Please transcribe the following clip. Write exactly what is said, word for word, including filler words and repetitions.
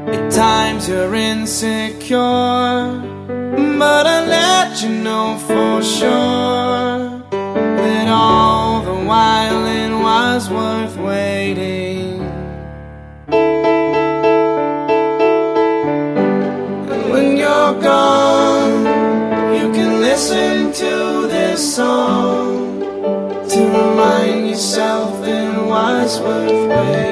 At times you're insecure, but I let you know for sure that all the while it was worth waiting. And when you're gone, you can listen to this song to remind yourself it was worth waiting.